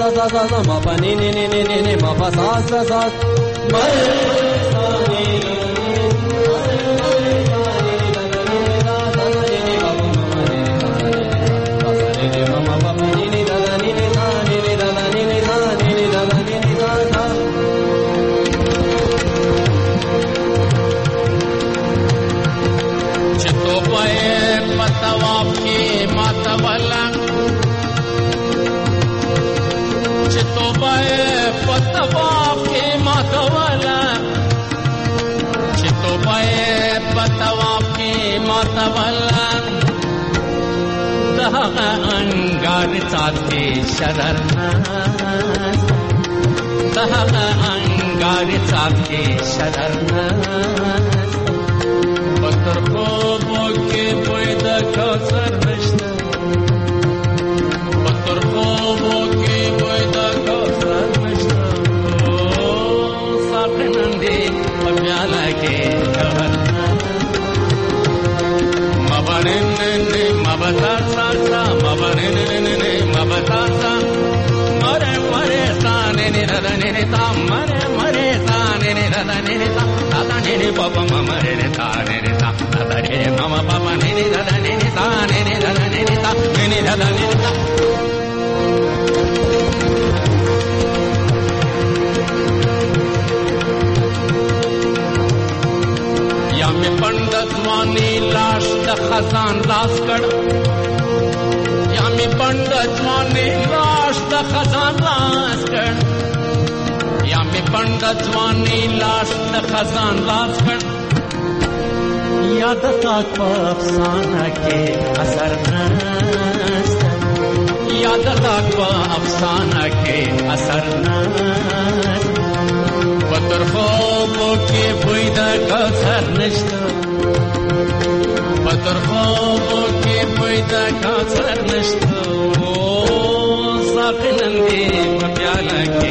ma pa ni ni ni ni ni ma pa sa sa sa ma sa ni अंगार चाके शररनास दहा अंगार चाके शररनास पत्थर को बोके पैदा कसर नष्टा पत्थर को बोके पैदा कसर नष्टा साथ नंदे प्याला के मबरने मबता सा मबरने मबता सा मरे मरे साने ने रदने ने ता मरे मरे साने ने रदने ने ता दादा ने पापा मरे ने ताने ने ता दादा ने मामा पापा ने रदने ने ताने ने रदने ने ता ने रदने ने ता या में पंडित वानी लाश द खजान लाश कर या में पंडित वानी लाश द खजान लाश कर या में पंडित वानी लाश द खजान लाश कर याद ताक अफसाना के असर नस्त याद ताक अफसाना के असर नस्त पत्थर ख्वाबों के पैदा कसर नष्टा पत्थर ख्वाबों के पैदा कसर नष्टा ओ साक़ी नंदी प्याला के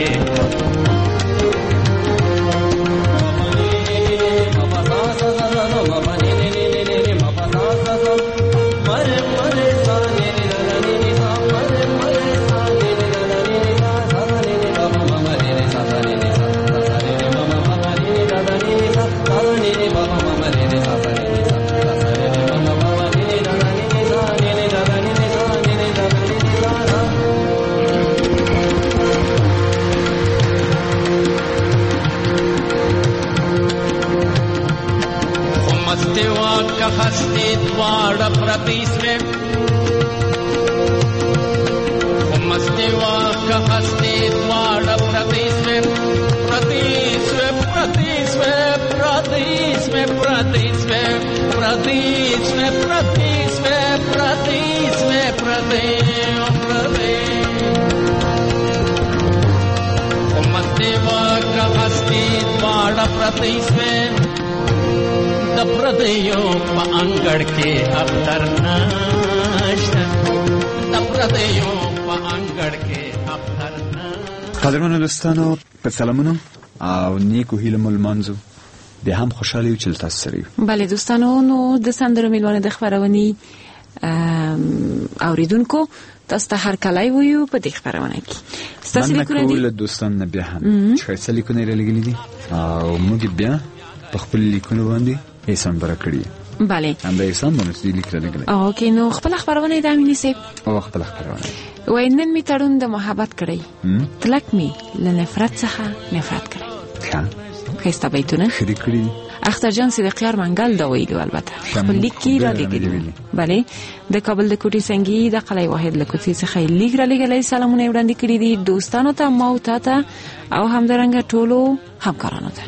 हस्ती द्वार प्रतीस में मस्तिवा का हस्ती द्वार प्रतीस में प्रतीस में प्रतीस में प्रतीस में प्रतीस में प्रतीस में प्रतीस में प्रतीस में प्रतीस मस्तिवा का हस्ती द्वार प्रतीस में दप्रदयों पांगड़ के अफ्तर नष्ट दप्रदयों पांगड़ के अफ्तर नष्ट قدرمنو دوستانو په سلامونو او نیکو هیله مول منځو د هم خوشاله یو چې تاسو سره یو. بله دوستانو نو د سندرو میلمانه د خبرونې اوریدونکو تاسو ته هر کله ویو په دې خبرونه کې تاسو لیکونه دي ټول دوستان نه بیا هم چې لیکونه لري لګلې دي او موږ بیا په خپل لیکونه باندې احسان برکړي. بله هم د احسان باندې لیک لګلې. اوکې نو خپل خبرونه د امینې سي او خپل خبرونه وینن می تړون د محبت کړی تلک می له نفرت څخه نفرت کړی. ښه خسته بیتونه خري کړی اختر جان صدیقیار منګل دا ویلو البته خپل لیک کې را لګیلی. بله د کابل د کوټي سنگي د قلعه واحد له کوټي څخه لیک را لګیلی سلامونه وړاندې کړی دي دوستانو ته ما او ته او همدارنګه ټولو همکارانو ته.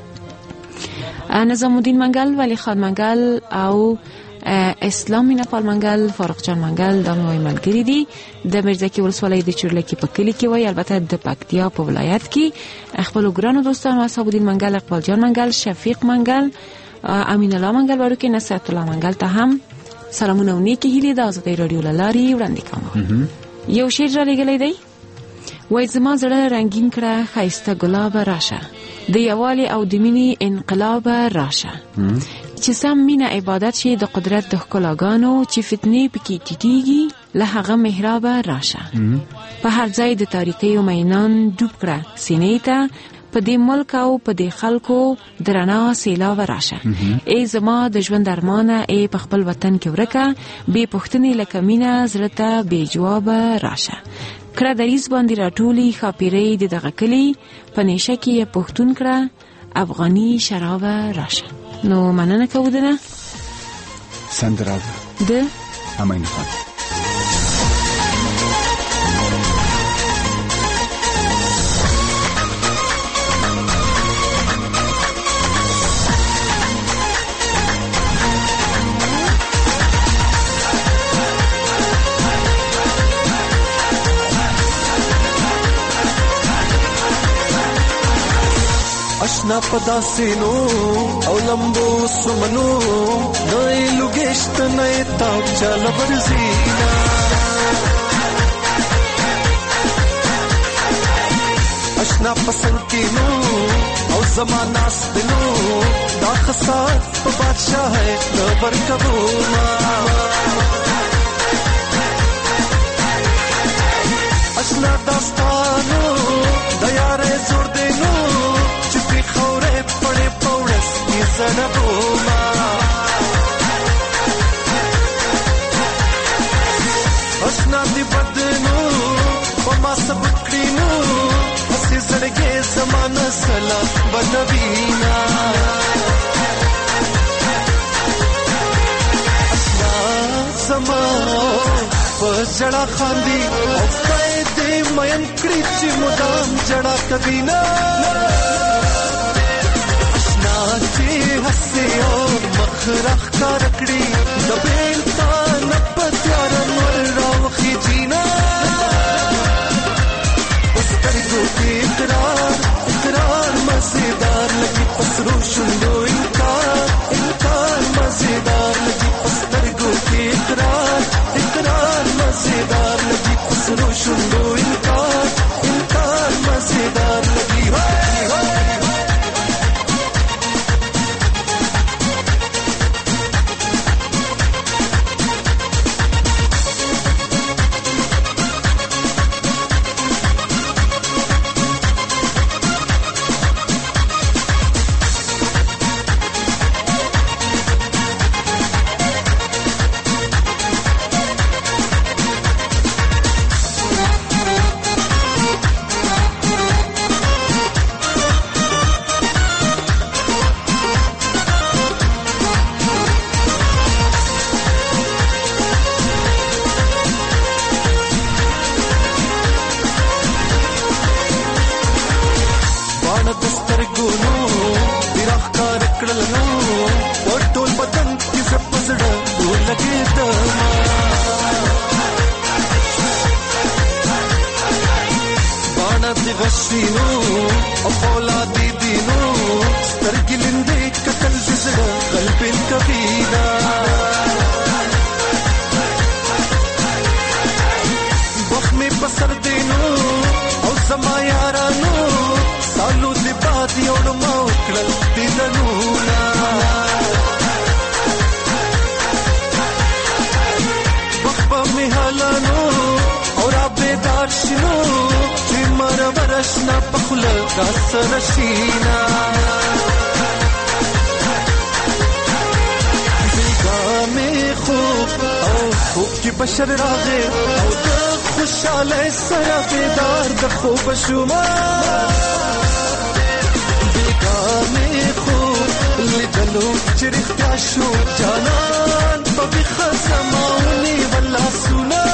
نظام الدین منګل ولی خان منګل او اسلام میناپال منګل فاروق جان منګل دا نوې ملګری دي د مرزکی ولسوالۍ د چورلکې په کلی کې وای البته د پکتیا په ولایت کې خپل ګرانو دوستانو اصحاب الدین منګل اقبال جان منګل شفیق منګل امین الله منګل ورکه نصرت الله منګل ته هم سلامونه او نیکی هیلې د ازادۍ رادیو لاري وړاندې کوم. یو شعر را لګلې دی وای زما زړه رنگین کړه خایسته ګلاب راشه د یوالي او د مینې انقلاب راشه چې سم مینه عبادت شي د قدرت د ښکلاګانو چې فتنې پکې ټیټیږي له هغه محرابه راشه. په هر ځای د تاریکیو مینان ډوب کړه سینې ته، په دې ملک او په دې خلکو درنا سیلاب راشه. ای زما د ژوند ارمانه، ای په خپل وطن کې ورکه، بې پوښتنې لکه مینه زړه ته بې جوابه راشه. کړه دریز باندې راټولي ښاپیرۍ د دغه کلي، په نیشه کې یې پښتون کړه افغاني شرابه راشه. نو مننه کوو دنه سندره د امین خان. اشنا پداسینو او لمبو سمنو نئی لگشت نئی تاک چال برزینا اشنا پسند کینو او زمانہ ستنو دا خسار پا بادشاہ ہے نبر کبوما اشنا داستانو دیار زور دینو چپی خورے پڑے پوڑس کی زنبوما اشنا دی بدنو وما سبکڑینو ہسی زڑگے زمان سلا بنوینا اشنا زمان پجڑا خاندی او قیدے مین کڑی چی مدام جڑا کبینا چی ہسی اور مخرخ کا رکڑی دبیلتا نپتیارا مر راوخی جینا پسترگو کی اقرار مزیدار لگی پسرو شندو انکار مزیدار لگی پسترگو کی اقرار مزیدار لگی پسرو شندو انکار مزیدار لگی بشر راغه او د خوشاله سره بیدار د خوب شوما بیگانه خو لیدلو چرختیا شو جانان په خزماونی ولا سونا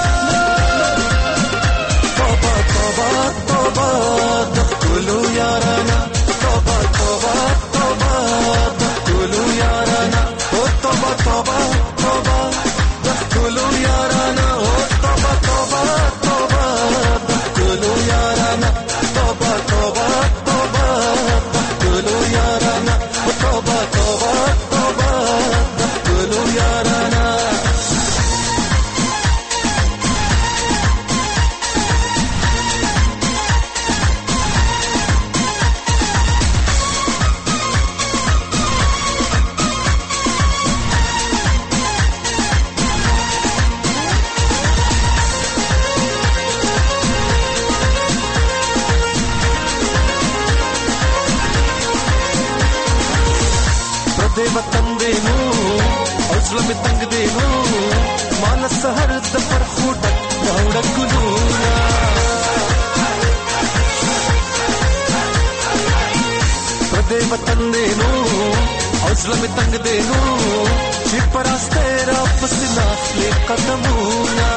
توبه توبه توبه د کلو یارانا توبه توبه توبه د کلو یارانا او توبه توبه توبه د کلو یارانا او توبه توبه توبه د کلو یارانا توبه توبه توبه د کلو یارانا او توبه توبه توبه د کلو یارانا نو مال سحر د فرخوټ راوړ ګلونا پردې وطن دې نو حوصله می تنگ دې نو چې پراسته را پسنا خپل قدمونه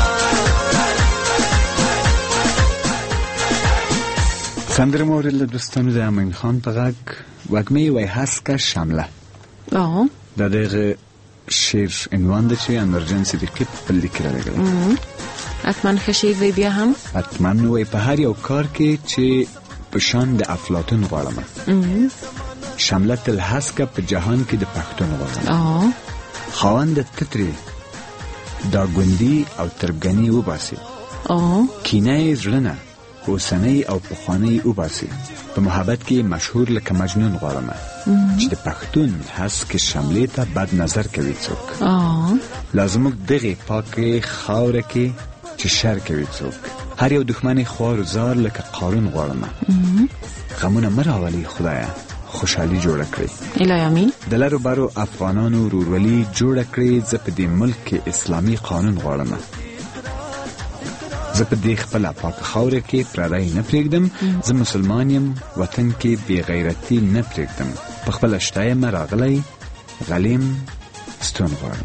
سندره مورد دوستانو د امین خان په غږ وږمې وای هسکه شمله دا دغه شعر عنوان ده چې انورجن صدیقی په خپل لیک راغلی حتما ښه شعر وی بیا هم حتما وای په هر یو کار کې چې په شان د افلاطون غواړم شمله تل هسکه په جهان کې د پښتون غواړم خاوند تتری دا ګوندی او تربګنی وباسي کینه زړه اوسنی او پخوانی وباسي په محبت کې مشهور لکه مجنون غواړم چې د پښتون هسکه شملې ته بد نظر کوي څوک لازم دغه پاکه خاوره کې چې شر کوي څوک هر یو دښمن خوار زار لکه قارون غواړم غمونه مراولي خدایا خوشحالي جوړ کړی الهی امین د لارو بارو افغانانو ورورولي جوړ کړی زه په دې ملک کې اسلامي قانون غواړم زه په دې خپل پاک خاوره کې پردی نه پرېږدم زه مسلمان یم وطن کې بې غیرتی نه پرېږدم په خپل شتای راغلی غلیم ستون غواړم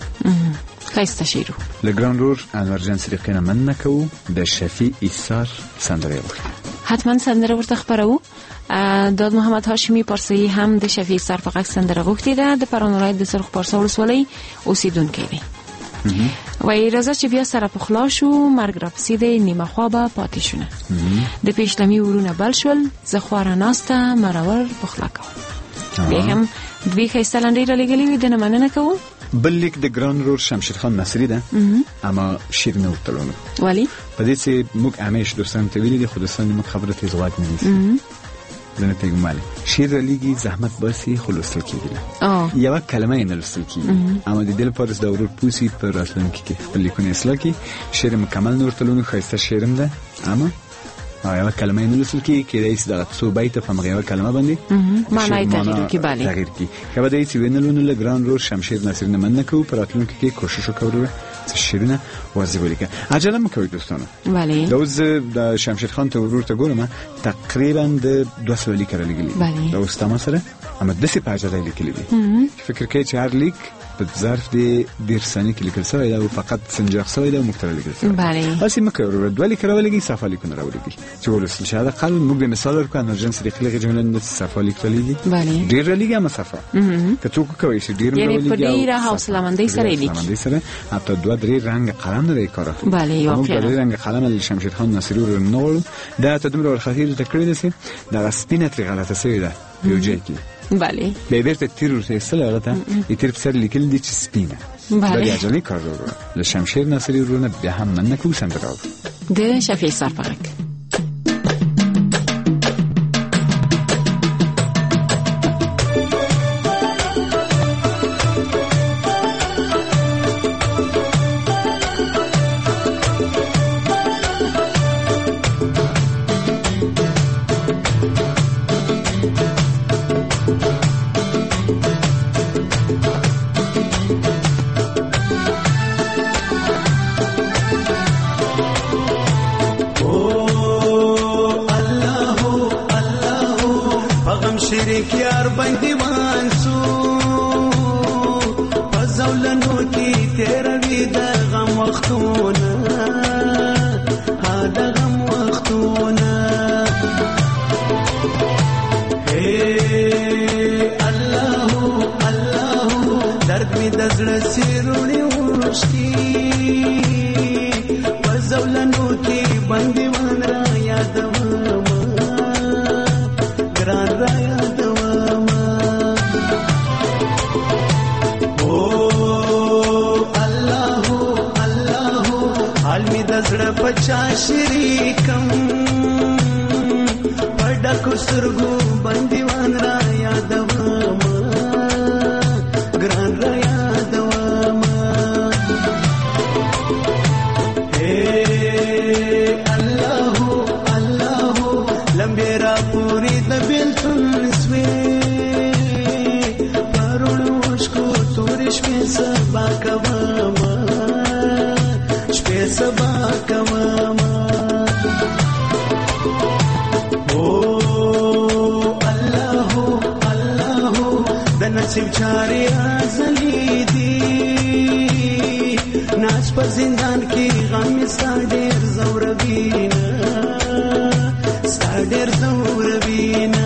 ښایسته شعر لګران رور انورجن صدیقی نه مننه کوو د شفیع ایثار سندره وغوښته حتما سندره ورته خپروو داد محمد هاشمی پارسایی هم د شفیع ایثار په غږ سندره غوښتې ده د پروان ولایت د سرخ پارسا ولسوالۍ اوسیدونکی دی وای راځه چې بیا سره پخلا شو مرګ را پسې دی نیمه خوا به پاتې شونه د پیشلمي ورونه بل شول زه خواره ناسته مرور پخلا کوم بیا هم دوی ښایسته لنډۍ رالیږلې وي دنه مننه کوو بل لیک د ګران رور شمشیر خان نصری ده اما شیر نه ورتلونه ولی په دې چې موږ همیش دوستان ته ویلي دي خو دوستان موږ خبره تیز غوږ نه نیسي دنه پیغماله شیر لیږي زحمت باسي خلوصل کېږي یو کلمه نه لوستل کېږي اما د دل پارس د ورور پوسی پر راتلونکي کې خپل لیکونه اصلاح کی شیر مکمل نور تلونه خاصه شیرم ده اما یو کلمه نه لوستل کېږي کې رئیس د څو بیت په مغیو کلمه باندې معنی تغییر کی bale تغییر کی کله دای چې وینلونه له ګران رور شمشیر نصر نه مننه کوو پر راتلونکي کې کوشش وکړو چې شیرینه واځي ولیکه عجله مکوئ دوستانو bale دوز د شمشیر خان ته ورور ته ګورم تقریبا د 200 لیک راغلي دا واستما سره اما د څه پاجه لیکلي دي فکر کوي چې هر لیک په ظرف د 10 ثانیې کې لیکل شوی دا فقط سنجاق شوی دا مختلف لیکل شوی bale اسی مکه ورور د لیک راولګي صفه لیکونه راولګي چې ولسل شاده قلب موږ د مثال ورکو انرجن صدیقی جمله د صفه لیکلي دي ډیر لیکه ما صفه کته کوي چې ډیر راولګي یعنی په ډیره حوصله مندۍ سره لیکي سره حتی 2-3 رنگ قلم لري کار bale یو په رنگ قلم له شمشیر خان نصری ورنول دا ته دومره ورخاطر تکړه دي دا سپینه تری غلطه سوی ده یو ځای کې bale به بیرته تیر ورته سلغته تیر په سر لیکل دي چې سپینه bale اجازه کار له شمشیر نصری ورونه به هم مننه کو سندره د شفیع ایثار په غږ شریک یار باندې وانسو پزولنو کې تیروي د غم وختونه ها د غم وختونه اے الله الله درد می د زړه سیرونی ورشتي پزولنو کې باندې وان را یادو ګران را زړه پچا شریکم پډا کو سترګو بندیوان را یادوم ګران را یادوم اے الله الله لمبرا پوری د بلتون سوي پرونو شکو تورش په سبا کا سبا کوما د نصیب چارې ازلی دي ناز په زندان کې غم ستا ډېر زوروینه ستا ډېر زوروینه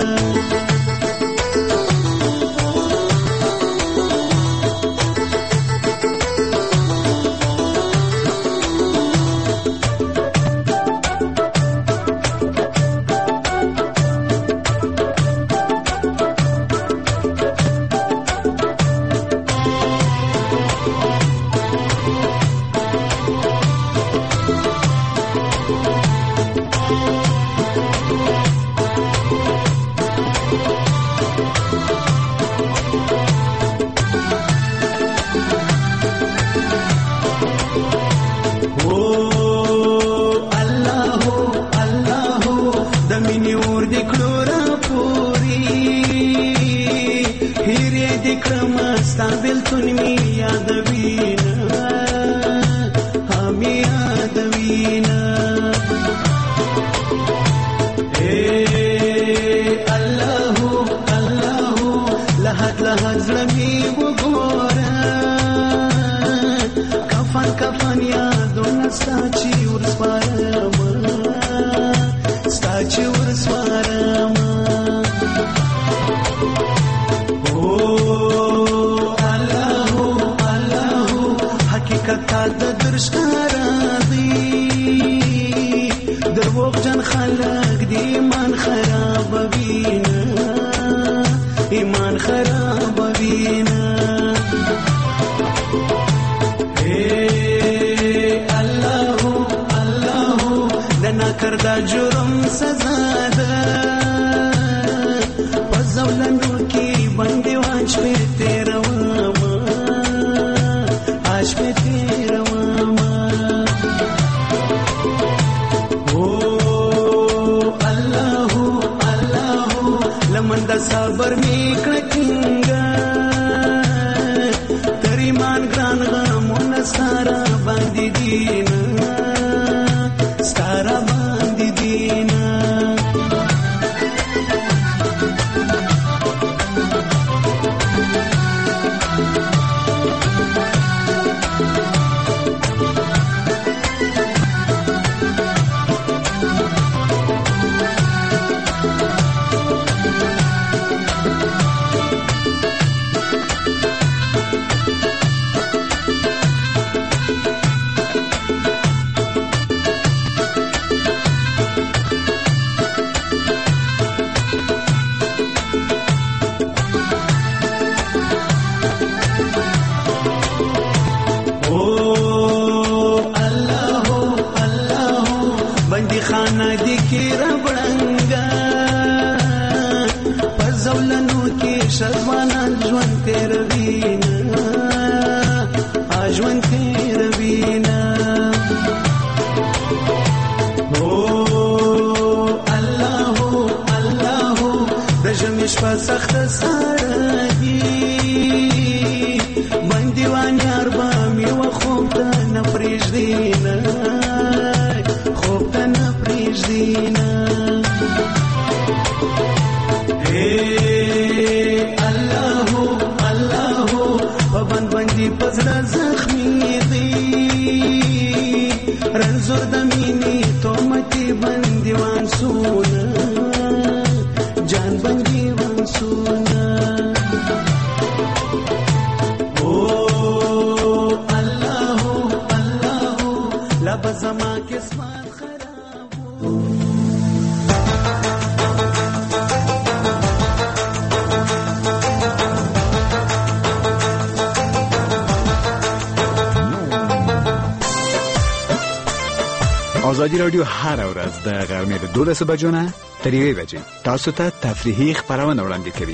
آزادی رادیو هر ورځ د غرمې د 12 بجو نه تر 1 بجې تاسو ته تفریحي خبرونه وړاندې کوي.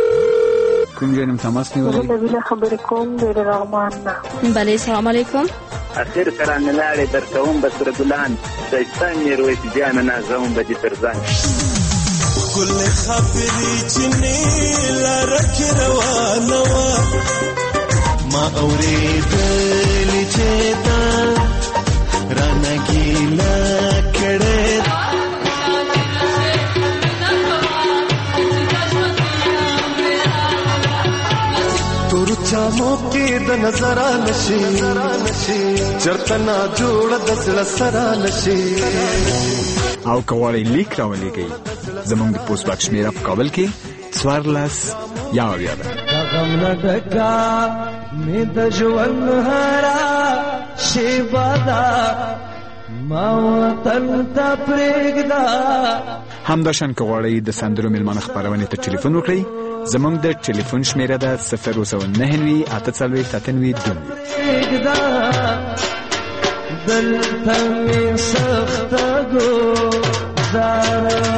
کوم ځای نن تماس نیولای؟ زه خبرې کوم د رحمان نه. بله السلام علیکم. اخر کرانه لاړې درکوم بسره ګلان شیطان یې روی جان نازوم به دې ترزان کل خبرې چې نه لارک روانه وا ما اورېدلې چې تا نظر نشي چرته نا جوړ د زړه سره نشي او کوالي لیک راولېږي زموږ د پوسټ باکس شمیره په کابل کې 14 یا بیا ده غم نه ډکا مې د ژوند هرا شیبادا ما وطن ته پرېږدا همداشان که غواړئ د سندرو میلمانه خپرونې ته ټلیفون وکړئ زموږ د ټلیفون شمیره ده 009 دلته مې سخته ګوزاره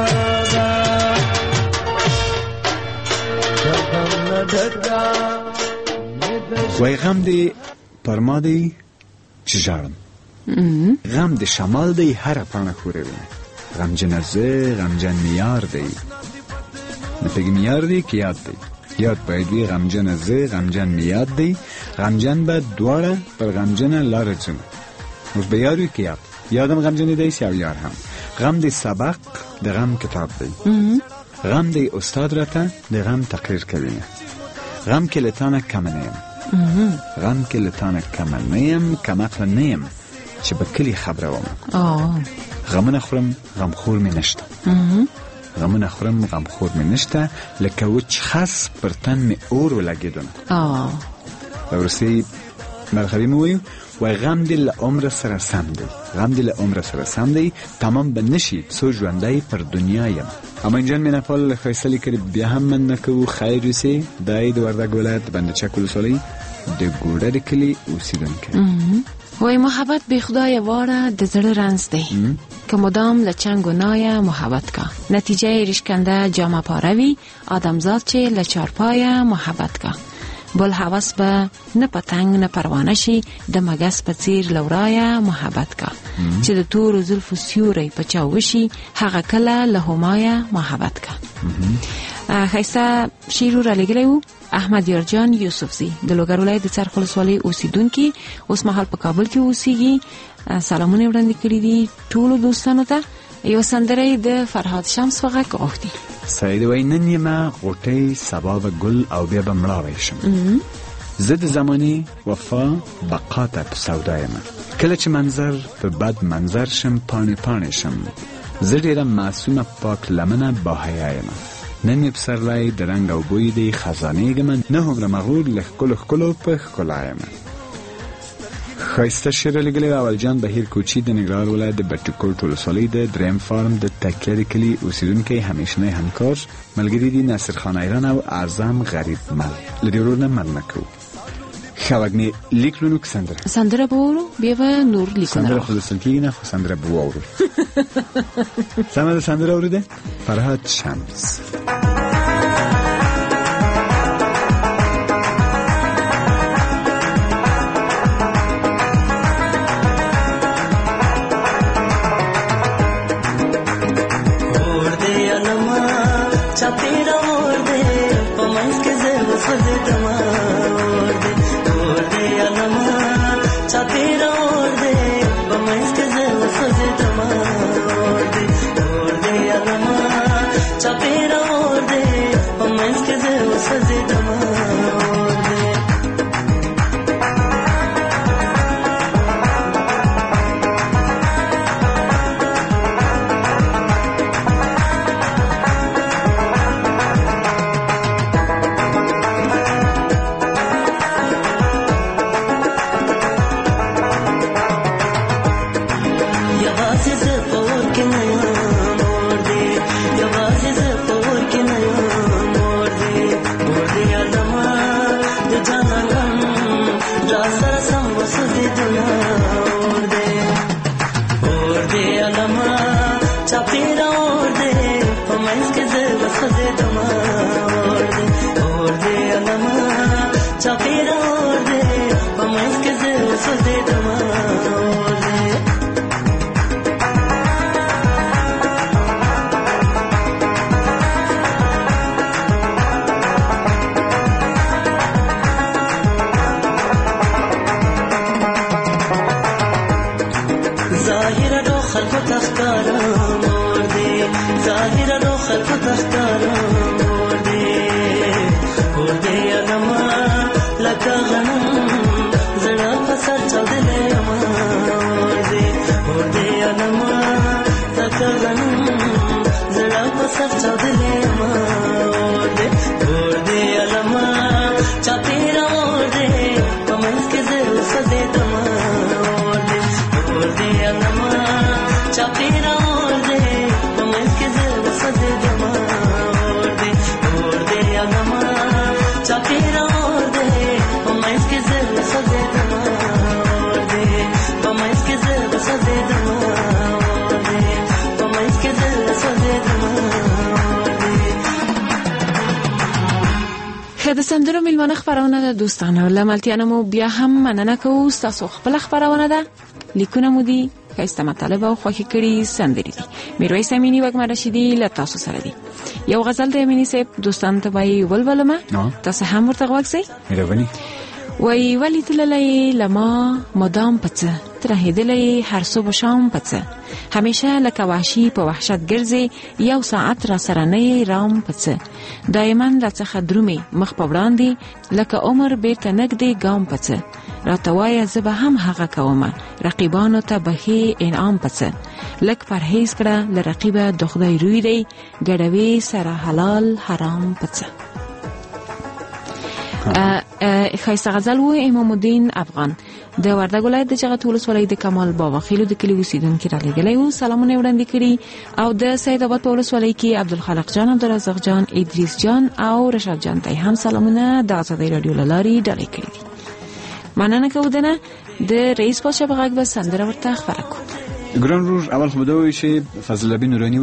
وای غم دی پر ما دی چې ژاړم غم د شمال دی هر پاڼه خوره وي غمجن زه غمجن میار دی نه پېږي میار دی که یاد دی یاد باید وي غمجن زه غمجن میاد دی غمجن به دواړه پر غمجنه لاره ځو اوس به یاد وي که یادم غمجن دی او یار هم غم دی سبق د غم کتاب دی غم دی استاد راته د غم تقریر کوي غم که لتانه کم نیم غم که لتانه کم نیم کم اقل نیم چې به کلی خبره وم غمونه خورم غمخور می نشته غمونه خورم غمخور می نشته لکه وچ خس پر تن می اور ولګیدونه ورسی مرخبی مویو و غم دی لعمر سره سم دی غم دی لعمر سره سم دی تمام به نشی سو ژوندی پر دنیایم اما اینجان می نفال خیصلی کری بیا هم من نکو خیر روسی دای دو وردگ ولایت بندچک ولسوالی د ګوډر کلی اوسیدونکي وای محبت به خدای واره د زړه رنځ دی که مدام لچنگ و نای محبت کا نتیجه ریشکنده جامه پاروی آدمزاد چه لچارپای محبت کا بل حواس به نه پتنگ نه پروانه شي د مگس په څیر لورای محبت کا چې د تور زلف سیوري په چاوشي هغه کله له همای محبت کا خیسته شیرو را لګلیو احمد یارجان یوسفزی د لوګر ولایت د څرخ ولسوالۍ اوسیدونکي اوس مهال په کابل کې اوسېږي سلامونه وړاندې کړي دي ټولو دوستانو ته یو سندره د فرهاد شمس وغږ غوښتي سعید وای نن یمه غوټۍ سبا به ګل او بیا به مړاوی شم زه د زمانې وفا بقا ته په سودا یم کله چې منظر په بد منظر شم پاڼې پاڼې شم زه ډېره معصومه پاک لمنه باحیا یم نن مې پسرلی د رنګ او بوی دی خزانېږم نه هومره مغرور له ښکلو ښکلو په ښکلا یم ښایسته شعر لیکلی اول جان بهیر کوچي د ننګرهار ولایت د بټکوټ ولسوالۍ د دریم فارم د تکیه د کلي اوسیدونکی همیشنی همکار ملګري دي ناصر خان ایران او اعظم غریب مل له دې ورور نه مننه کوو ښه وږمې لیک لونو که سندره به وورو بیا به نور لیکونه سندره خو لوستل کېږي نه خو سندره به واورو سمه ده سندره اورېده فرهاد شمس Chapera चल दिले और दे अलमा तकलन जरा बसर चल दिले और दे अलमा चातेरा और दे कमल के दिल सदे तमा और दे अलमा चातेरा और दे कमल के दिल सदे तमा और दे अलमा चातेरा और दे कमल के दिल सदे तमा और दे कमल के दिल सदे तमा कमल के दिल सदे तमा د سندرو میلمانه خبرونه ده دوستانه لملتیانه مو بیا هم مننه کوو ستاسو خپل خبرونه ده لیکونه مو دي ښایسته مطالب او خوښې کړي سندرې دي میرویس امینی وږمه رشیدي له تاسو سره دي یو غزل د امینی صاحب دوستانو ته وایي ولولمه تاسو هم ورته غوږ شئ مهرباني وای ولی تللی لما مدام پڅه ترهیدلی هر صبح شام پڅه همیشه لکه وحشی په وحشت ګرځي یو ساعت را سره نه رام پڅه دایما راڅخه درومي مخ په وړاندې لکه عمر بیرته نګدي ګام پڅه راته وایه زه به هم هغه کومه رقیبانو ته بهي انعام پڅه لک پرهیز کړه له رقیبه د خدای روی دی ګډوي سره حلال حرام پڅه خایسته غزل و امام الدین افغان د وردګ ولایت د جغت ولسوالۍ د کمال بابا خیلو د کلی اوسیدونکو را لګلې او سلامونه وړاندې کړي او د سید آباد په ولسوالۍ کې عبدالخالق جان عبدالرزاق جان ادریس جان او رشاد جان ته هم سلامونه د آزادۍ رادیو لاري ډالۍ کړي دي مننه کوو دنه د رئیس پاشا بغاګ به سندره ورته خبره کو ګران رور اول خو دوی شي فضل الله نورانی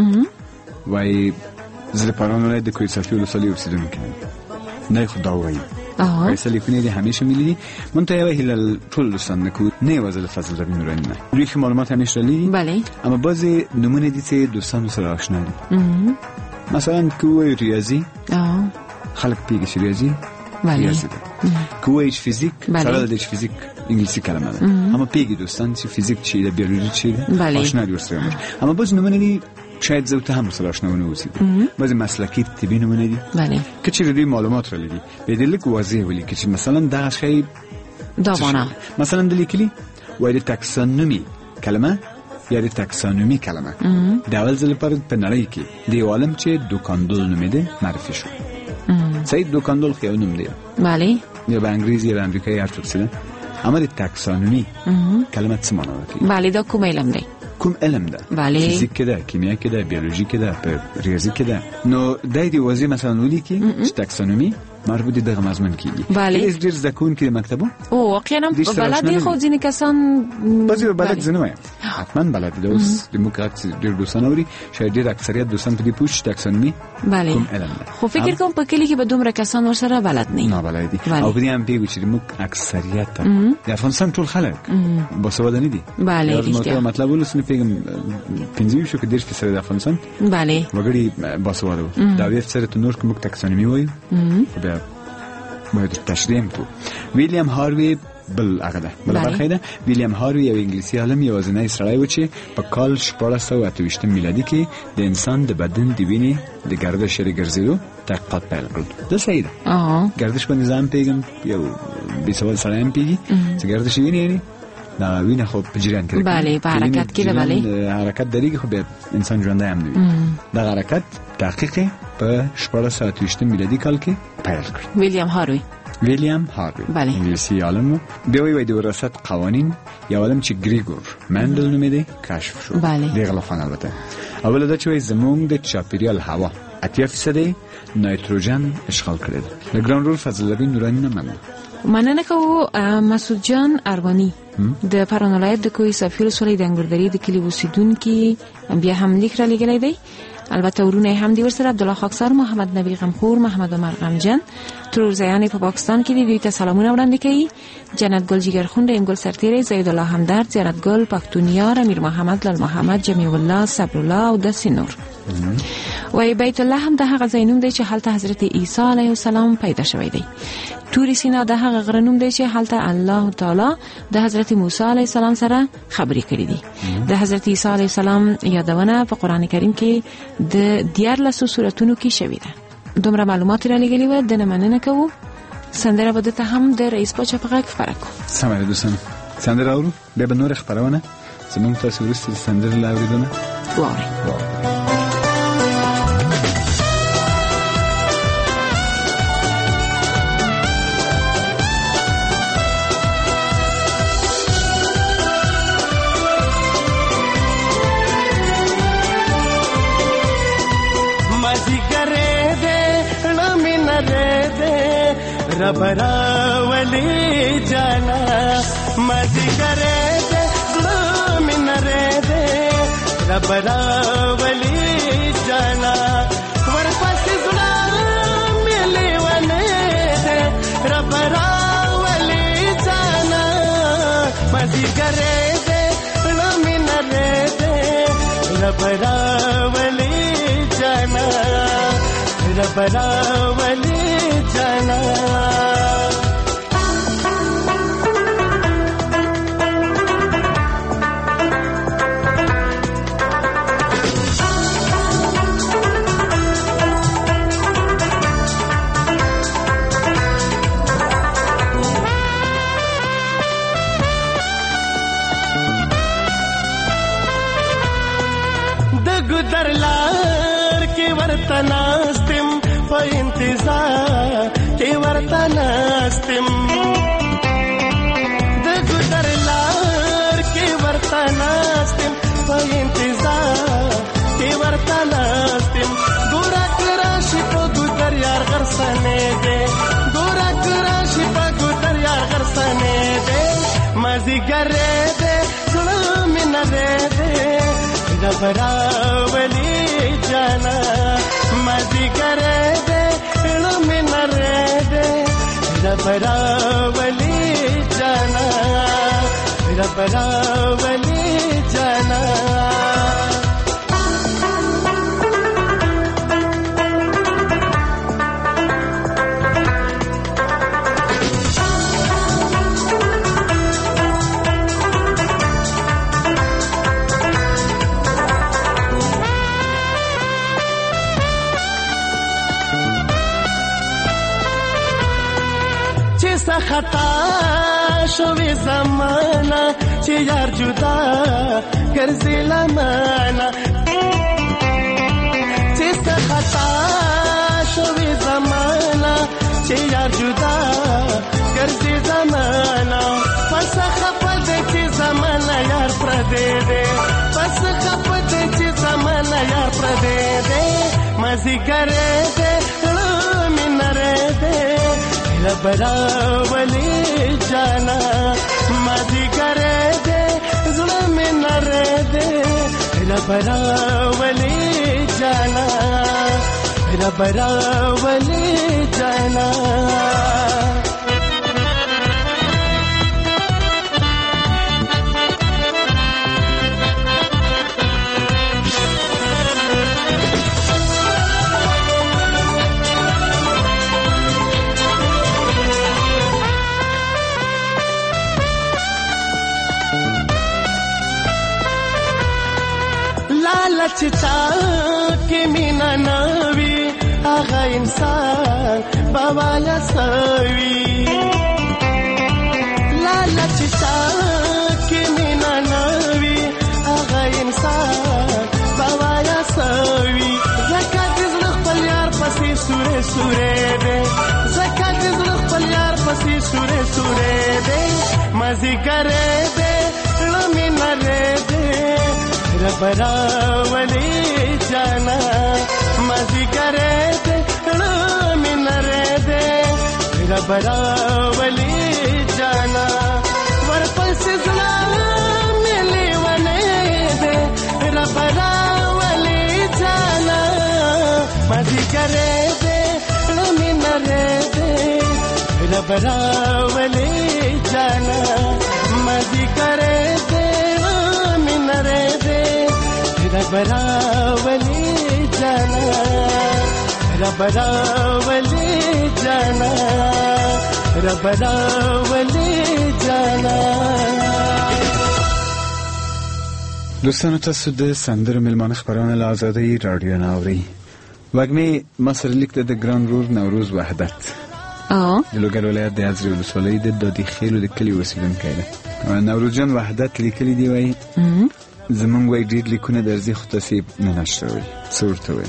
وای زله پرانه ولایت د کوی صافی ولسوالۍ اوسیدونکو نه خدا وایي فیصله کنی دی همیشه میلیدی منتها یه هلال طول دوستان نکود نه وزل فضل ربی نورانی نه روی که معلومات همیشه لیدی بله اما بعضی نمونه دیتی دوستان سر آشنا دی مثلا کوه ریاضی خلق پیگش ریاضی ریاضی ده کوه ایش فیزیک سرال دیش فیزیک انگلیسی کلمه ده اما پیگی دوستان چی فیزیک چی ده بیولوژی چی ده آشنا دیوستره باشه اما بعضی نمونه دی شاید زوته هم سر آشنا ونوسید بعضی مسلکی طبی نمونه دی که چی روی معلومات را لیدی بدلیک واضح ولی که چی مثلا ده شی داوانه مثلا دلی کلی ولی تاکسونومی کلمه یا تاکسونومی کلمه داول زل پر پناری کی دیوالم چه دوکاندول نمیده معرفی شد سید دوکاندول خیلی نمیده بله یا به انگلیسی یا به امریکایی هر چیزی اما دی تاکسونومی کلمه چه معنی داره بله دا کوم علم دی کوم علم ده بله فیزیک ده کیمیا ده بیولوژی ده ریاضی ده نو دایدی وازی مثلا ولی کی تاکسونومی مربوط دغه مضمون کیږي بله هیڅ ډیر ځکون کې مکتبو او واقعا بلد دی خو ځینې کسان بعضی بلد زنه حتما بلد دی اوس دموکرات ډیر دوستان اوري شاید ډیر اکثریت دوستان په دې پوښتنه تاکسونومی بله کوم علم خو فکر کوم په کلی کې به دومره کسان ورسره بلد نه بلد دي او په دې هم پیږي چې موږ اکثریت د افغانستان ټول خلک باسواده نه دي بله ریښتیا مطلب ولسنه پیګم 15 شو کې 10% د افغانستان بله وګړي باسواده دا ویل سره ته نور کوم تاکسونومی وایي باید تشریح کو ویلیام هاروی بل هغه ده بل برخه ده ویلیام هاروی یو انګلیسي عالم یوازینی سړی و چې په کال 1428 میلادي کې د انسان د بدن د وینې د گردش لري ګرځېدو تحقیقات پیل کړل دا صحیح ده گردش په نظام پیګم یو بیسوال سړی هم پیږي چې گردش وینې دا وینه خو په جریان کې بله په حرکت کې ده بله حرکت دریږي خو به انسان ژوندی هم نه وي دا حرکت تحقیق په 1428 میلادي کال کې پیل کړ ویلیام هاروی انګلیسي عالم بیا وی د وراثت قوانین یو عالم چې ګریګور مندل نومیده کشف شو دی غلطان البته اول دا چې زمونږ د چاپیریال هوا 80% نایتروژن اشغال کړی د ګران رول فضل الله نورانی نه مننه کوو مسعود جان اروانی د پرون ولایت د کوی سفیر سولې د انګردري د کلی اوسیدونکو بیا هم لیک را لګلې دی البته ورونه هم دی ورسره عبدالله خاکسار محمد نبی غمخور محمد عمر غمجن ترورزیان په پاکستان کې دی دوی ته سلامونه وړاندې کوي جنت ګل جګر خونده انګل سرتیری زید الله همدرد زیارت ګل پښتونیار امیر محمد لال محمد جمیع الله صبر الله او د سینور وای بیت الله هم د هغه زینوم دی چې حالت حضرت عیسی علیه السلام پیدا شوی دی توری سینا د هغه غرنوم دی چې حالت الله تعالی د حضرت موسی علیه السلام سره خبرې کړې دي د حضرت عیسی علیه السلام یادونه په قران کریم کې د 14 سوراتونو کې شوی ده دومره معلومات را لګلې و د مننه کوو سندره بده ته هم د رئیس پاچا په غږ خبره کو سلام دوستان سندره اورو بیا به نور خبرونه زمونږ تاسو ورسته سندره لاوریدونه واوري. रबरा वली जाना मजी करे दे मिन रे दे रबरा वली जाना वर पास जुड़ा मिले वने दे रबरा वली जाना मजी करे दे मिन रे दे रबरा वली जाना रबरा वली जाना गुदर लार के वर्तनास्तिम प इंतजार के वर्तनास्तिम द गुदर लार के वर्तनास्तिम प इंतजार के वर्तनास्तिम गोरा कराशी प गुदर यार गरसने दे गोरा कराशी प गुदर यार गरसने दे मजी करे दे सुनो मिन रे दे रबरा वली जाना मजी करे दे मिन रे दे रबरा वली जाना रबरा वली जाना खता शोवे जमाना चे यार जुदा कर्जे लमाना चे खता शोवे जमाना चे यार जुदा कर्जे जमाना पस खपद चे जमाना यार प्रदे दे पस खपद चे जमाना यार प्रदे दे मजी करे दे मिन रे दे रबरा वली जाना मजी करे दे जुल्म न रे दे रबरा वली जाना रबरा वली जाना लालचता के मीना नवी आगा इंसान बवाला सवी लालचता के मीना नवी आगा इंसान बवाला सवी ज़कात ज़लख पलियार पसी सूरे सूरे दे ज़कात ज़लख पलियार पसी सूरे सूरे दे मजी करे दे मीना रे दे रबरा वली जाना मजी करे दे मिन रे दे रबरा वली जाना वर पस जुड़ा मिले वने दे रबरा वली जाना मजी करे दे मिन रे दे रबरा वली जाना मजी करे दे मिन रे दे रबरा वली जाना रबरा वली जाना रबरा वली जाना دوستان تاسو د سندرو ملمانه خبرونه له آزادۍ رادیو ناوري وګمې مسر لیک د ګران رور نوروز وحدت د لوګر ولایت د ازرې ولسوالۍ د دادي خیلو د کلي اوسېدونکی دی. نوروز جان وحدت لیکلی دی وایي زمونږ وایي ډېر لیکونه درځي خو تاسې نه نشته وایي. څه ورته وایي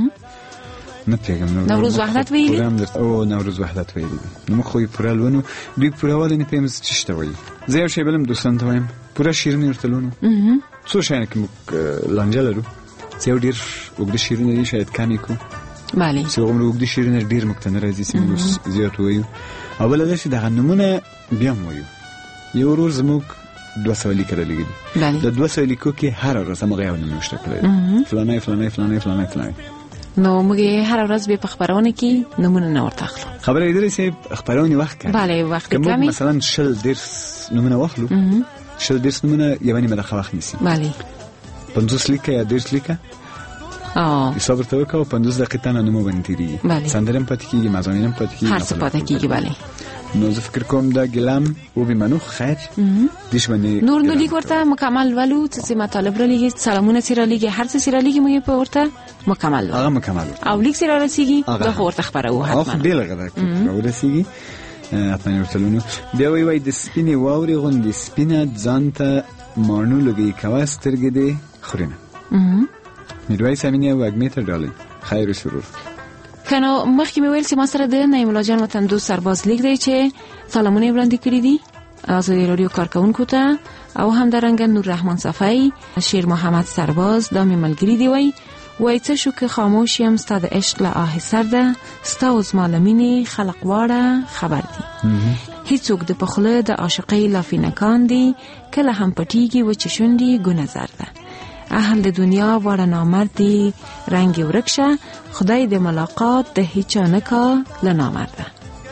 نه پوهېږم. نوروز وحدت ویلي او نوروز وحدت ویلي دي. نو موږ خو یې پوره لولو. دوی پوره والی نه پوهېږم څه شته وایي. زه یو شی بل هم دوستانو ته وایم پوره شعرونه ورته لولو. څو شیانو کې موږ لانجه لرو. څه یو ډېر اوږده شعرونه دي شاید کم یې کړو. بله څه هغومره اوږده شعرونه ډېر موږ ته نه راځي چې موږ زیات ووایو. او بله دا چې دغه نومونه بیا هم وایو. یو ورور زموږ 200 لیکه رالیږلي. د 200 لیکو کې هره ورځ همغه یو نوم نوشته کړی دی. فلانی فلانی فلانی فلانی فلانی. نو موږ هر ورځ به په خبرونه کې نمونه نه ورته اخلو. خبره ایدرې چې خبرونه وخت کوي. بله وخت کمی. کمی. مثلا 10 نمونه واخلو. 10 نمونه یو نیمه دقیقه وخت نیسي. بله 50 لیکه یا 10 لیکه حساب ورته وکړو 50 دقیقه نه نومو باندې تیریږي. سندره هم پاتې کېږي مضامین هم پاتې کېږي هر څه پاتې کېږي. بله نو زه فکر کوم دا ګلم او به منو خیر دیش باندې نور نو لیک ورته مکمل ولو څه مطالب را لګي سلامونه سره لګي هر څه سره لګي موږ په ورته مکمل هغه مکمل او لیک سره رسیږي دا خو ورته خبره و حتما خو بیل غدا ورسیږي حتما ورتلونو بیا وای د سپینې واوري غوندې سپینه ځانته مانو لګي کوا سترګې دې خورینه میرویس امینی او اګمیتر ډالۍ خیر و سرور. کنو مخکې مې ویل چې ما سره د نعیم الله جان وطن دوست سرباز لیک دی چې سلامونه وړاندې کړی دي آزادي رادیو کارکونکو ته او همدارنګه نور رحمان صفای شیر محمد سرباز دا مې ملګری دی وای څه شو که خاموش یم ستا د عشق له آه سرده ستا اوس مالمینې خلق واړه خبر دی هیڅوک د پخله د عاشقۍ لافې نکان دي کله هم پټیږي و چې شونډې ګونه زرده اهل د دنیا وړه نامردی رنگ ورکشه خدای د ملاقات د هیچا نکا لنامرده.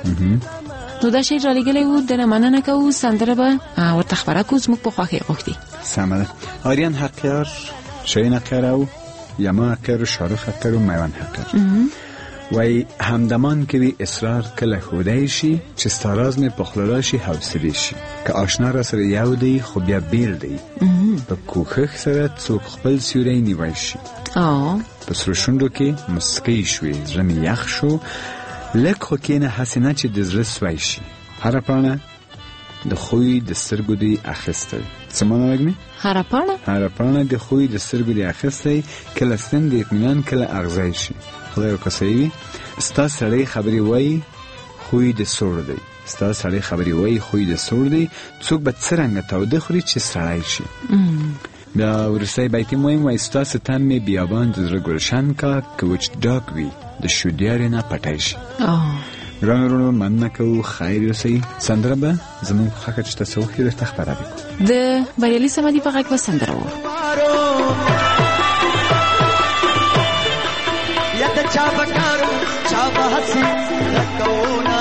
نو دا شعر را لګلی و د مننه کوو سندره به ورته خبره کوو زموږ په خواښې غوښتي. سمه ده. آریان حقیار شاهین حقیار او یما حقیار و شارخ حقیار و میوان حقیار وای همدمان که وی اصرار کله خودای شي چې ستاراز مې پخللا شي حوصله شي که آشنا را سره یو دی خو بیا بیل دی په کوخخ سره څوک خپل سیوری نیوي شي په سر شوندو کې مسکی شوي زړه مې یخ شو لکه خو کینه حسینه چې د زړه سوي شي هر پانه د خوې د سترګو دی اخیسته سمونه وګني هر پانه د خوې د سترګو دی اخیسته کله ستند اطمینان کله اغزای شي خدای وکړي ستا سړی خبري وای خوې د سور دی ستا سړی خبري وای خوې د سور دی څوک به څرنګه تاوده خوري چې سړی شي بیا ورسای بیتي مهم وای ستا ستن می بیابان د زړه ګلشن کا کوچ ډاک وی د شودیار نه پټای شي رانو مننه کو خیر اوسئ سندره به زمون خاکه چې تاسو خو د خبره وکړو د بریالي سمدي په غږ سندره و ید چا بکارو چا بحثی رکونا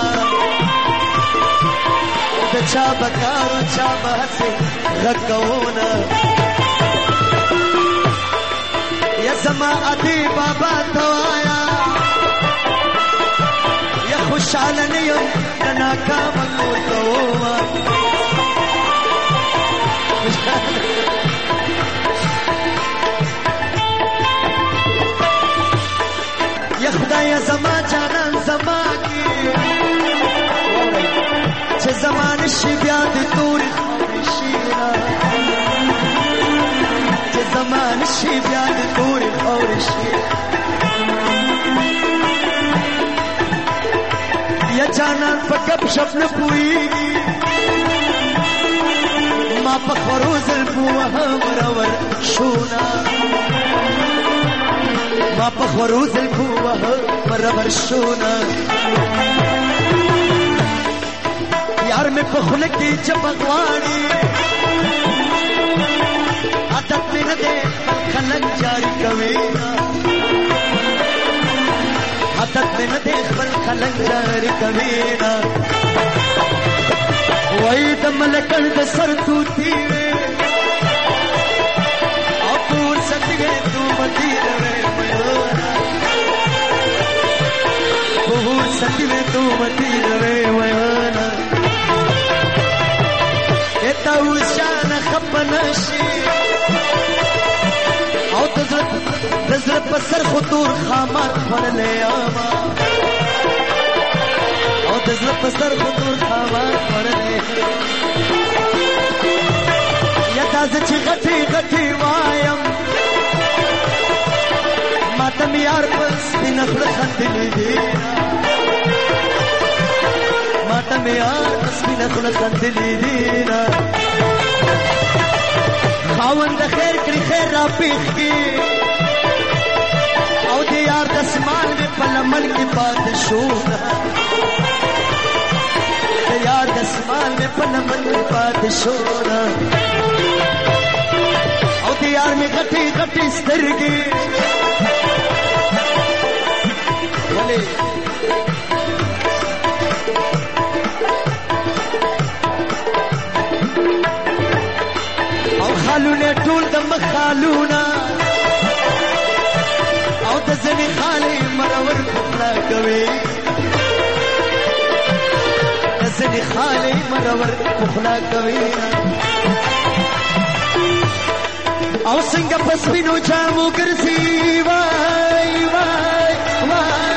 ید چا بکارو چا بحثی رکونا یا زما ادی بابا توایا یا خوشحال نیو ناکام کوما یا خدای زما جانان زما کی چه زمان شی بیا د تور شینا چه زمان شی بیا د تور اور شی یا جانان په کب شپ نه پويږي ما په خروز البوه مرور شونا ما په خروز البوه مرور شونا یار مې په خله کې چپغواړي عادت مې نه ده خلک جاری کوي عادت مې نه ده خلک جاری کوي وای د ملکړ د سر توتی او پور سکه تو مدینه پور سکه تو مدینه ویانا اته وشان خپنشي او تزر په سر خطور خامات ولې اما او د زړه په سر په تور خامان خوړلی یا دا زه چې غټې غټې وایم ماته مې یار په سپینه خوله خندلې دي ماته مې یار په سپینه خوله خندلې دي خاوند د خیر کړي خیر را پېښ کړي او د یار دسمال مې په لمن کې پاتې شو د یار دسمال مې په لمن کې پاتې شو او د یار مې غټې غټې سترګې ولې او خالونه ټول د مخ خالونه او د ځنې خالې مرور پخلا کوي د ځنې خالې مرور پخلا کوي او څنګه په سپینو جامو ګرځي وای وای وای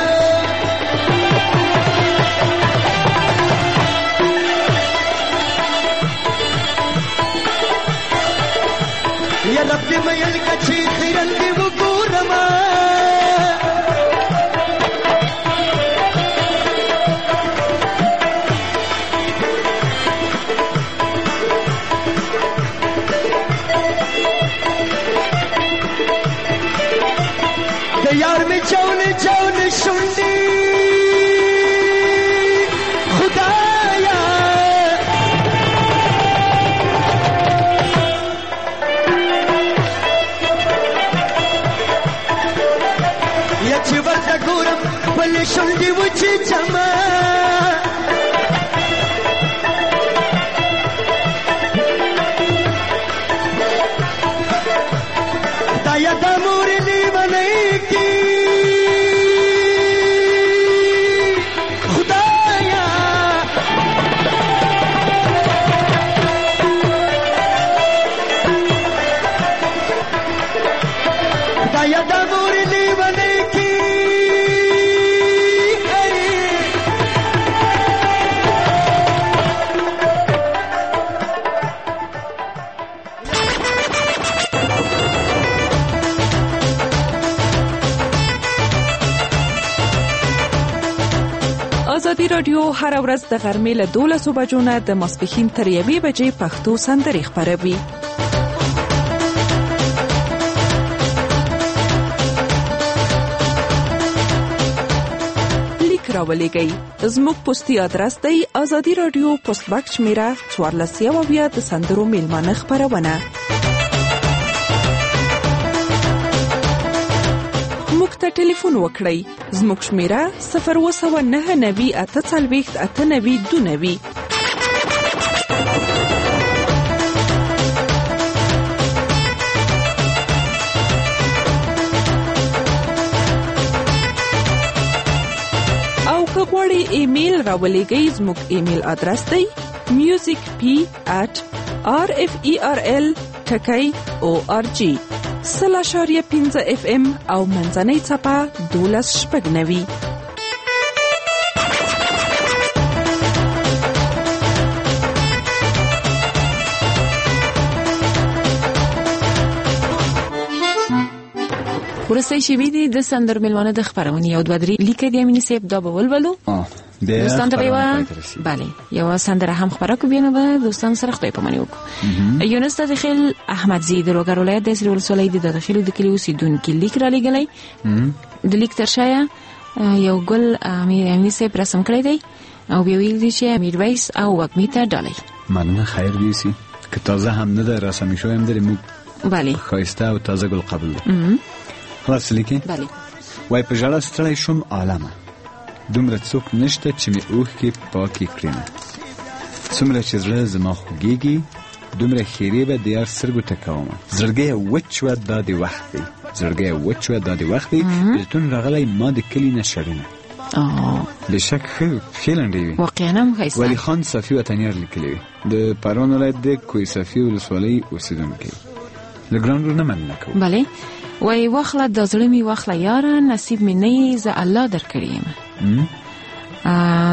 یا رب دې مېل کچې خیرن دې وګورما د یار مې چاونه چاونه شونډې خدایا یا چې ورته ګورم بلې شونډې وچې چما دا یا دا مور لیونۍ کی خدایا دا یا دا مور لیونۍ کی ازادي رادیو هر ورځ د غرمې له 12 بجو نه د ماسپښین تر 1 بجې پښتو سندرې خپروي. لیک راولېږئ. زموږ پوسټي آدرس دی ازادي رادیو پوسټ باکس شمیره 14 د سندرو میلمانه خپرونه. موږ ته ټلیفون وکړئ. زموږ شمیره 029984892. او که غواړئ ایمیل راولېږئ زموږ ایمیل آدرس دی musicp@rferl.org. 0.5 FM او منځنۍ څپه 12.9. ورسې شوي دي د سندر ملوانه د خبرونې یو دوه درې لیکه دی امینی صاحب دا به ولولو دوستان ته به بله یو سندره هم خبره کو بینه به دوستان سره خدای پامنی وکړو. یونس داخل احمدزی د لوګر ولایت د سری ولسوالۍ د داخلو د کلیو اوسیدونکو لیک را لګلای د لیک ترشا یو ګل امینی صاحب رسم کړی دی او بیا ویل دي چې میرویس او وګمی ته ډالۍ مننه خیر دیسی که تازه هم نه در رسمی شو هم داریم بله خایسته او تازه گل قبول خلاص لیکي بله وای په جړه ستړی شوم عالمه دومره څوک نشته چې مې اوښکې پاکې کړینه څومره چې زړه زما خوږېږي دومره خیرې به د یار سترګو ته کومه زړګی وچ وه دا د وخت دی زړګی وچ وه دا د وخت دی بېلتون راغلی ما د کلي نه شړینه بېشک ښه لنډې وي واقعا هم ښایسته ولی خان صافي وطنیار لیکلی وي د پروان ولایت د کوه صافي ولسوالۍ اوسېدونکی له ګران ورور نه مننه کوم بله وای واخله د زړه مې واخله یاره نصیب مې نه یې زه الله درکړی یم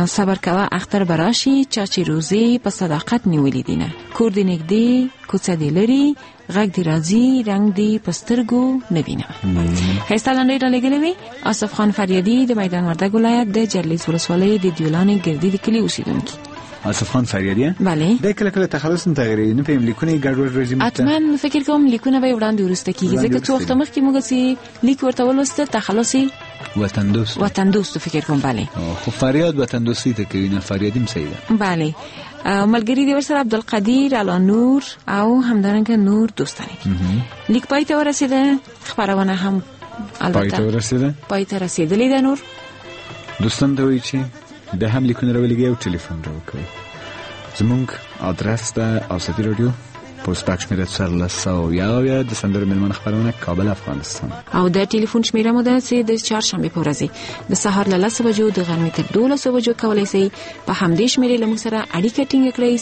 صبر کوه اختر براشي چا چې روزي په صداقت نیولې دي نه کور دې نږدې کوڅه دې لري غږ دې راځي رنگ دې په سترګو نه وینه هسته لاندې را لګلې وي آصف خان فریادي د میدان وردګ ولایت د جرلیز ولسوالۍ د دیولان ګردی د کلی اوسیدونکي آصف خان فریادی بله د کله تخلص نه تغییر نه پېم لیکونه ګډوډ راځي اتمن فکر کوم لیکونه به وړاندې ورسته کیږي ځکه څو وخت مخکې موږ سي لیک ورته ولسته تخلصي وطن دوست فکر کوم بله خو فریاد وطن دوستی ته کوي نه فریادیم صحیح ده بله ملګری دی ورسره عبدالقدیر علانور او همدارنګه نور دوستانی لیک پای ته ورسیده خبرونه هم البته پای ته رسیدلې ده نور دوستان ته وایي چې د هم لیکونه راولېږئ او ټلیفون راوکړئ زمونږ ادرس ده اوسطي رادیو پوسټ باکس شمیره 1400 د سندرو ملمن خبرونه کابل افغانستان او د ټلیفون شمیره مو ده چې د چهارشنبه په ورځ د سهار له 10 بجو د غرمې تر 12 بجو کولای شئ په همدې شمیره له موږ سره اړیکه ټینګ کړئ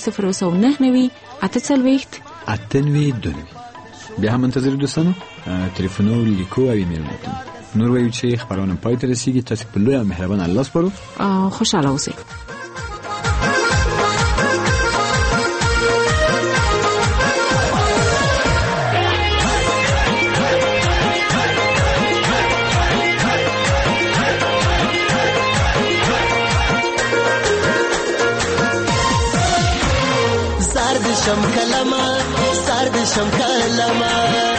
099 بیا هم منتظر دوستانو ټلیفونو لیکو او ایمیل مو نور وایو چې خبرونه پای ته رسیږي تاسو په لوی مهربان الله سپارو خوشاله اوسئ شم کلمه سرد شم کلمه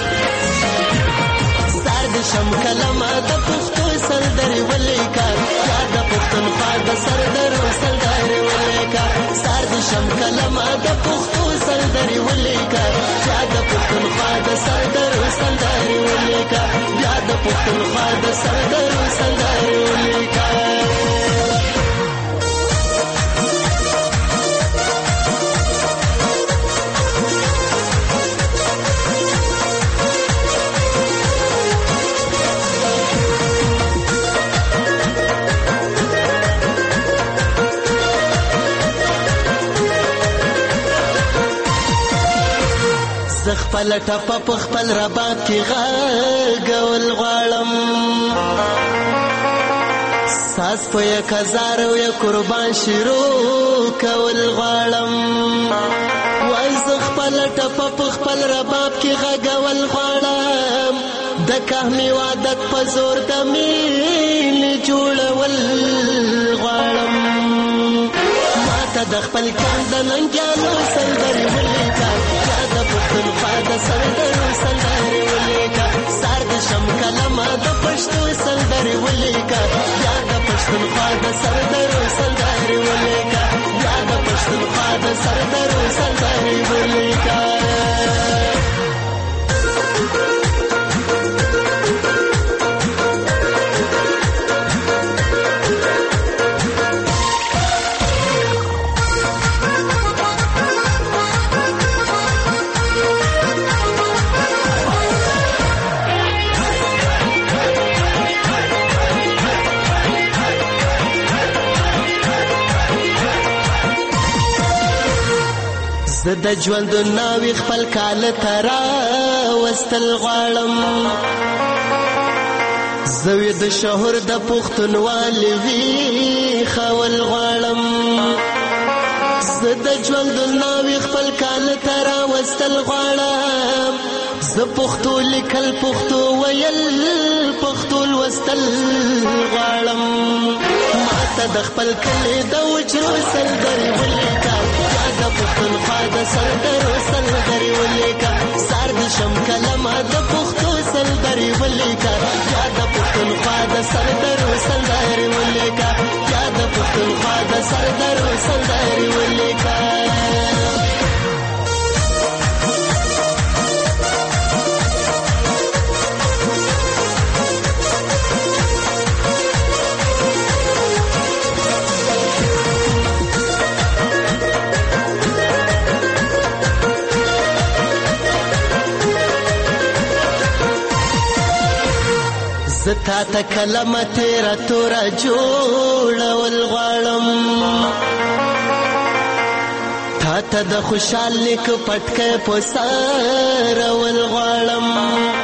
د پښتو سردري ولیکا یا د پښتونخوا د سردرو سردري ولیکا سرد شم کلمه د پښتو سردري ولیکا یا د پښتونخوا د سردرو سردري ولیکا یا د پښتونخوا د سردرو سردري ولیکا خپل ټپه په خپل رباب کې غږول غواړم ساز په 1000 یو قربان شروع کول غواړم وای زه خپل ټپه په خپل رباب کې غږول غواړم د کهمي عادت په زور د مینې جوړول غواړم ماته د خپل کان د ننګیانو سندرې ولیکه د پښتونخوا د سندرو سندرې ولیکه سر د شم کلمه د پښتو سندرې ولیکه یا د پښتونخوا د سندرو سندرې ولیکه یا د پښتونخوا د سندرو سندرې ولیکه زه د ژوند ناوی خپل کال ترا وستل غواړم زه د شهر د پښتونوالي وی خول غواړم زه د ژوند ناوی خپل کال ترا وستل غواړم زه پښتو لیکل پښتو ویل پښتو لوستل غواړم ماته د خپل کلی د وجرو سندرې ولیکه یا د پښتونخوا د سندرو سندرې ولیکه سر د شم کلمه د پښتو سندرې ولیکه یا د پښتونخوا د سندرو سندرې ولیکه یا د پښتونخوا د سندرو سندرې ولیکه زتا ته کلمه تیرا تورا جوړول غواړم تا ته د خوشحال لیک پټکې په سارول غواړم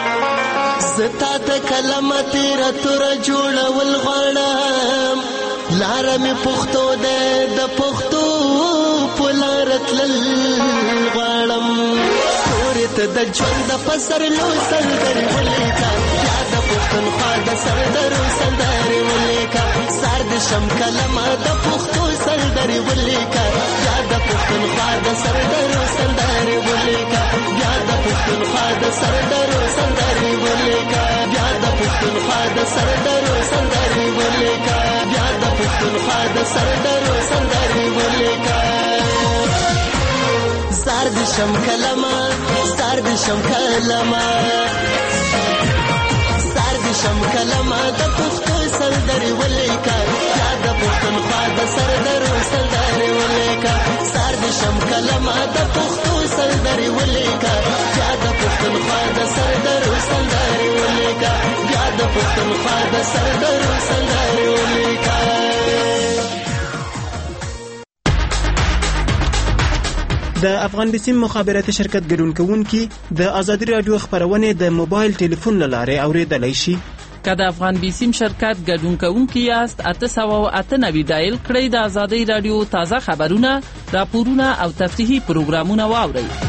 زتا ته کلمه تیرا تورا جوړول غواړم لاره مې پښتو ده د پښتو په لاره تلل غواړم ستوري ته د ژوند د پسرلو سندرې ولیکه بیا د پښتونخوا د سردرو سندرې ولیکه سر د شم کلمه د پښتو سندرې ولیکه بیا د پښتونخوا د سردرو سندرې ولیکه بیا د پښتونخوا د سردرو سندرې ولیکه بیا د پښتونخوا د سردرو سندرې ولیکه بیا د پښتونخوا د سردرو سندرې ولیکه سر د شم کلمه سر د شم کلمه سر د شم کلمه د پښتو سندرې ولیکه بیا د پښتونخوا د سردرو سندرې ولیکه سر د شم کلمه د پښتو سندرې ولیکه بیا د پښتونخوا د سردرو سندرې ولیکه بیا د پښتونخوا د سردرو سندرې ولیکه. د افغان بیسیم مخابراتي شرکت ګډون کوونکي د ازادي رادیو خبرونه د موبایل ټلیفون لاره اوریدلای شي. که د افغان بیسیم شرکت ګډون کوونکي یاست 898 ډایل کړئ د ازادي رادیو تازه خبرونه، راپورونه او تفریحي پروګرامونه واورئ.